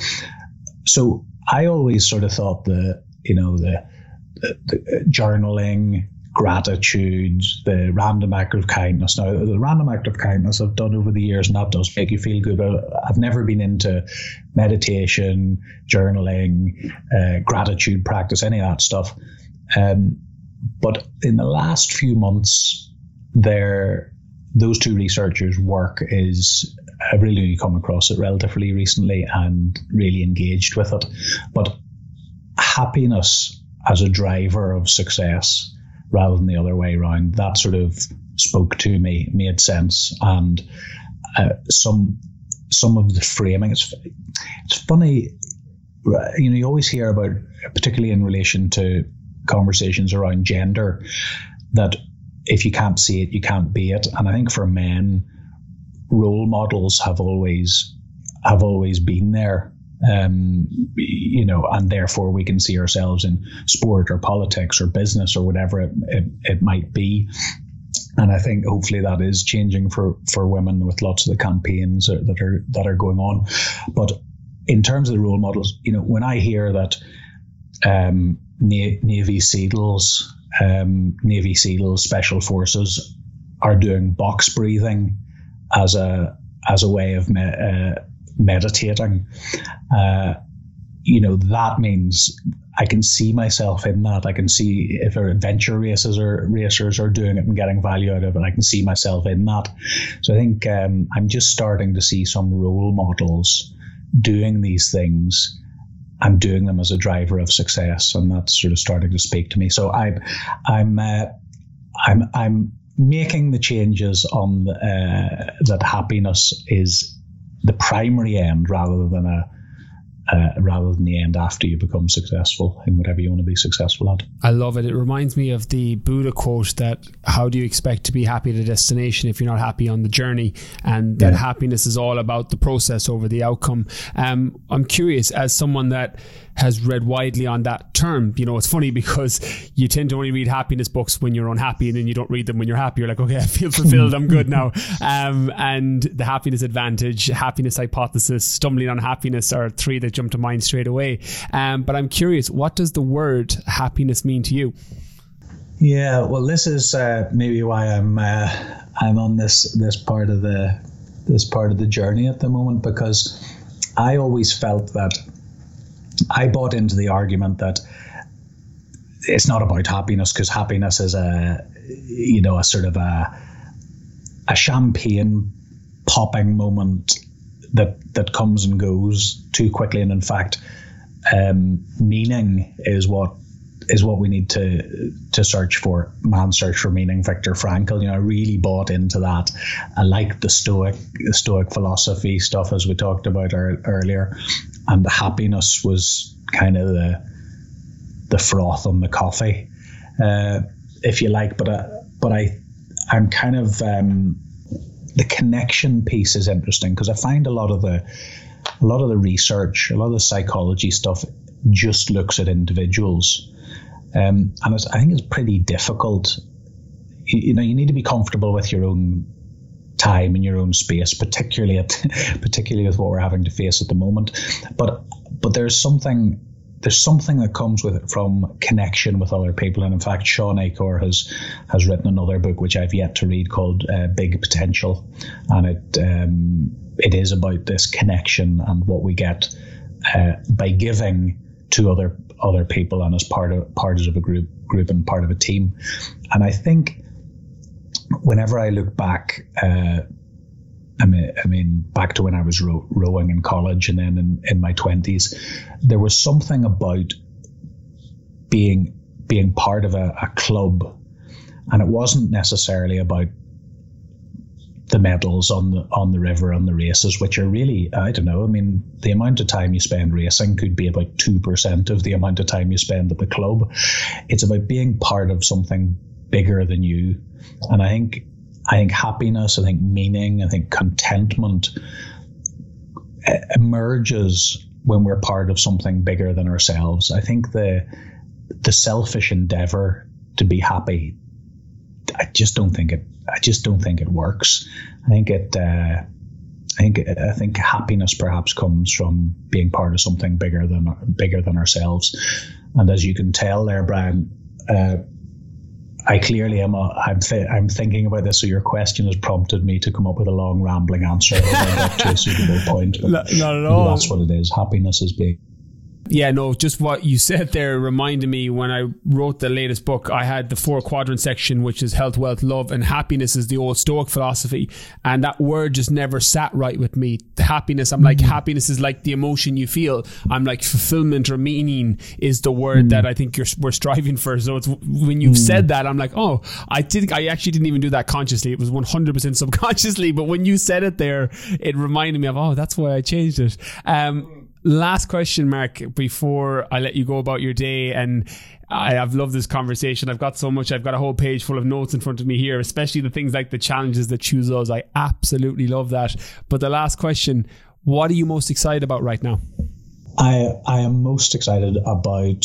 so I always sort of thought the, you know, the, the, the journaling, gratitude, the random act of kindness. Now, the random act of kindness I've done over the years, and that does make you feel good, but I've never been into meditation, journaling, uh, gratitude practice, any of that stuff. Um, but in the last few months, there, those two researchers' work is, I've really only come across it relatively recently and really engaged with it. But happiness as a driver of success rather than the other way around, that sort of spoke to me, made sense. And uh, some some of the framing, it's, it's funny, you know, you always hear about, particularly in relation to conversations around gender, that if you can't see it, you can't be it. And I think for men, role models have always have always been there. Um, you know, and therefore we can see ourselves in sport or politics or business or whatever it, it, it might be. And I think hopefully that is changing for, for women with lots of the campaigns that are that are going on. But in terms of the role models, you know, when I hear that um, Na- Navy SEALs, um, Navy SEALs, Special Forces are doing box breathing as a as a way of me- uh, meditating, uh, you know, that means I can see myself in that. I can see if our adventure races or racers are doing it and getting value out of it, I can see myself in that. So I think um, I'm just starting to see some role models doing these things and doing them as a driver of success, and that's sort of starting to speak to me. So I, I'm, uh, I'm, I'm making the changes on uh, that happiness is the primary end rather than a uh, rather than the end after you become successful in whatever you want to be successful at. I love it. It reminds me of the Buddha quote that how do you expect to be happy at a destination if you're not happy on the journey, and that yeah. happiness is all about the process over the outcome. Um, I'm curious, as someone that has read widely on that term, you know, it's funny because you tend to only read happiness books when you're unhappy, and then you don't read them when you're happy. You're like, okay, I feel fulfilled, I'm good now. Um, and the happiness advantage, happiness hypothesis, stumbling on happiness are three that jump to mind straight away. Um, but I'm curious, what does the word happiness mean to you? Yeah, well, this is uh, maybe why I'm uh, I'm on this this part of the this part of the journey at the moment, because I always felt that I bought into the argument that it's not about happiness, because happiness is a, you know, a sort of a a champagne popping moment that that comes and goes too quickly. And in fact, um, meaning is what is what we need to to search for. Man's Search for Meaning, Viktor Frankl. You know, I really bought into that. I liked the Stoic the Stoic philosophy stuff, as we talked about er, earlier. And the happiness was kind of the the froth on the coffee, uh, if you like. But uh, but I I'm kind of um, the connection piece is interesting, because I find a lot of the a lot of the research, a lot of the psychology stuff just looks at individuals, um, and it's, I think it's pretty difficult. You, you know, you need to be comfortable with your own time in your own space, particularly at particularly with what we're having to face at the moment. But but there's something there's something that comes with it from connection with other people. And in fact, Sean Achor has has written another book which I've yet to read called uh, Big Potential, and it um, it is about this connection and what we get uh, by giving to other other people and as part of part of a group group and part of a team. And I think whenever I look back, uh, I mean, I mean, back to when I was row, rowing in college and then in, in my twenties, there was something about being being part of a, a club, and it wasn't necessarily about the medals on the on the river and the races, which are really, I don't know, I mean, the amount of time you spend racing could be about two percent of the amount of time you spend at the club. It's about being part of something bigger than you. And I think I think happiness, I think meaning, I think contentment emerges when we're part of something bigger than ourselves. I think the the selfish endeavor to be happy, I just don't think it I just don't think it works. I think it uh, I think I think happiness perhaps comes from being part of something bigger than bigger than ourselves. And as you can tell there, Brian, uh, I clearly am. A, I'm th- I'm thinking about this, so your question has prompted me to come up with a long rambling answer to a suitable point. But not, not at all. That's what it is. Happiness is big. Yeah, no, just what you said there reminded me when I wrote the latest book, I had the four quadrant section, which is health, wealth, love, and happiness is the old Stoic philosophy. And that word just never sat right with me. The happiness, I'm like, mm. happiness is like the emotion you feel. I'm like, fulfillment or meaning is the word mm. that I think you're, we're striving for. So it's when you've mm. said that, I'm like, oh, I did. I actually didn't even do that consciously. It was one hundred percent subconsciously. But when you said it there, it reminded me of, oh, that's why I changed it. Um, Last question, Mark, before I let you go about your day. And I, I've loved this conversation. I've got so much. I've got a whole page full of notes in front of me here, especially the things like the challenges that choose us. I absolutely love that. But the last question, what are you most excited about right now? I I am most excited about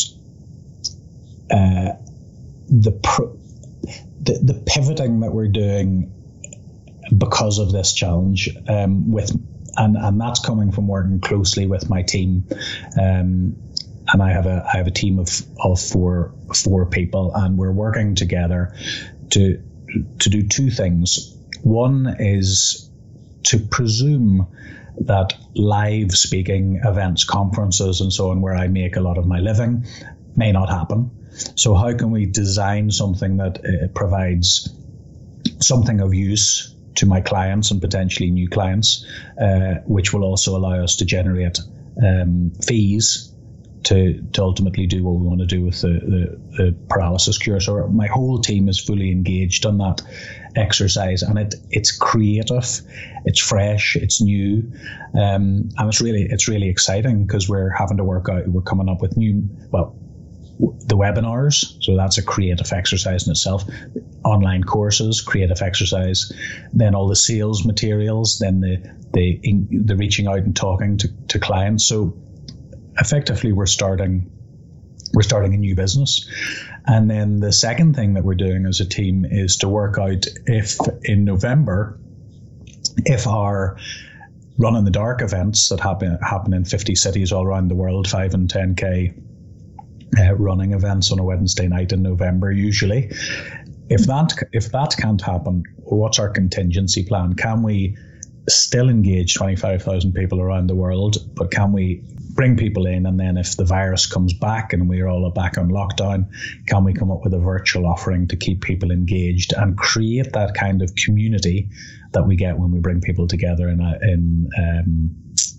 uh, the, pro- the the pivoting that we're doing because of this challenge um, with And and that's coming from working closely with my team, um, and I have a I have a team of, of four four people, and we're working together to to do two things. One is to presume that live speaking events, conferences, and so on, where I make a lot of my living, may not happen. So how can we design something that uh, provides something of use to my clients and potentially new clients, uh, which will also allow us to generate um, fees to, to ultimately do what we want to do with the, the, the paralysis cure. So my whole team is fully engaged on that exercise, and it it's creative, it's fresh, it's new, um, and it's really it's really exciting because we're having to work out. We're coming up with new well. the webinars, so that's a creative exercise in itself. Online courses, creative exercise. Then all the sales materials. Then the the the reaching out and talking to, to clients. So effectively, we're starting we're starting a new business. And then the second thing that we're doing as a team is to work out if in November, if our Run in the Dark events that happen happen in fifty cities all around the world, five and ten K. Uh, running events on a Wednesday night in November usually. If that if that can't happen, what's our contingency plan? Can we still engage twenty-five thousand people around the world, but can we bring people in, and then if the virus comes back and we're all back on lockdown, can we come up with a virtual offering to keep people engaged and create that kind of community that we get when we bring people together in a, in um,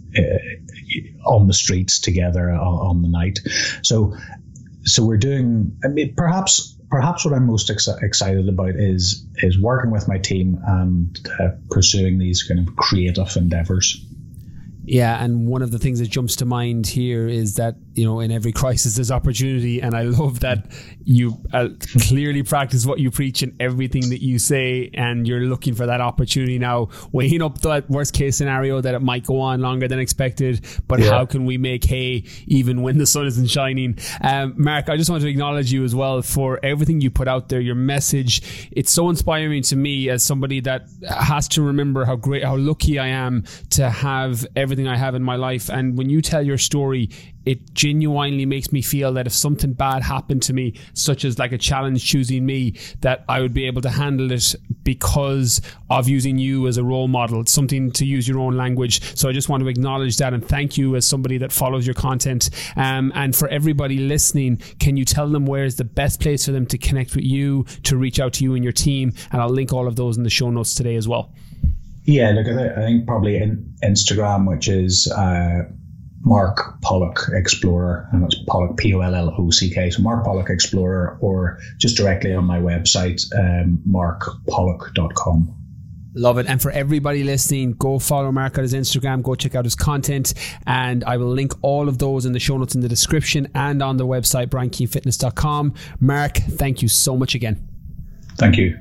uh, on the streets together on, on the night. So So we're doing, I mean, perhaps perhaps what I'm most ex- excited about is is working with my team and uh, pursuing these kind of creative endeavors. Yeah, and one of the things that jumps to mind here is that, you know, in every crisis there's opportunity, and I love that you uh, clearly practice what you preach in everything that you say, and you're looking for that opportunity now, weighing up that worst case scenario that it might go on longer than expected, but yeah. How can we make hay even when the sun isn't shining? Um, Mark, I just want to acknowledge you as well for everything you put out there, your message. It's so inspiring to me as somebody that has to remember how great, how lucky I am to have everything I have in my life. And when you tell your story, it genuinely makes me feel that if something bad happened to me, such as like a challenge choosing me, that I would be able to handle it because of using you as a role model. It's something to use your own language. So I just want to acknowledge that and thank you as somebody that follows your content. Um, and for everybody listening, can you tell them where is the best place for them to connect with you, to reach out to you and your team? And I'll link all of those in the show notes today as well. Yeah, look, I think probably in Instagram, which is uh, Mark Pollock Explorer, and it's Pollock, P O L L O C K. So Mark Pollock Explorer, or just directly on my website, um, mark pollock dot com. Love it. And for everybody listening, go follow Mark on his Instagram, go check out his content, and I will link all of those in the show notes in the description and on the website, brian keane fitness dot com. Mark, thank you so much again. Thank you.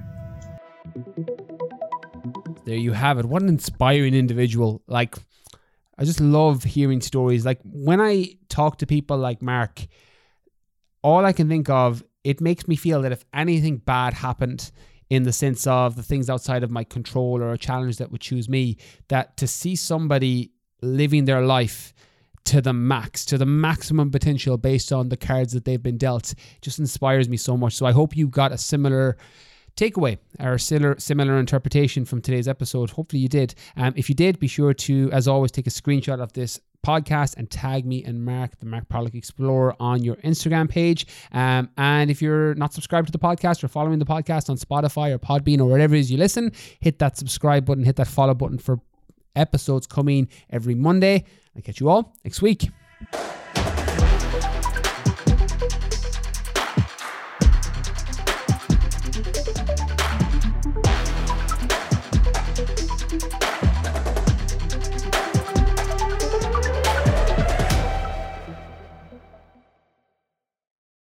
There you have it. What an inspiring individual. Like, I just love hearing stories. Like, when I talk to people like Mark, all I can think of, it makes me feel that if anything bad happened, in the sense of the things outside of my control or a challenge that would choose me, that to see somebody living their life to the max, to the maximum potential based on the cards that they've been dealt. It just inspires me so much. So I hope you got a similar takeaway or similar similar interpretation from today's episode. Hopefully you did. Um, if you did, be sure to, as always, take a screenshot of this podcast and tag me and Mark, the Mark Parlock Explorer, on your Instagram page. Um, and if you're not subscribed to the podcast or following the podcast on Spotify or Podbean or wherever it is you listen, hit that subscribe button, hit that follow button for episodes coming every Monday. I'll catch you all next week.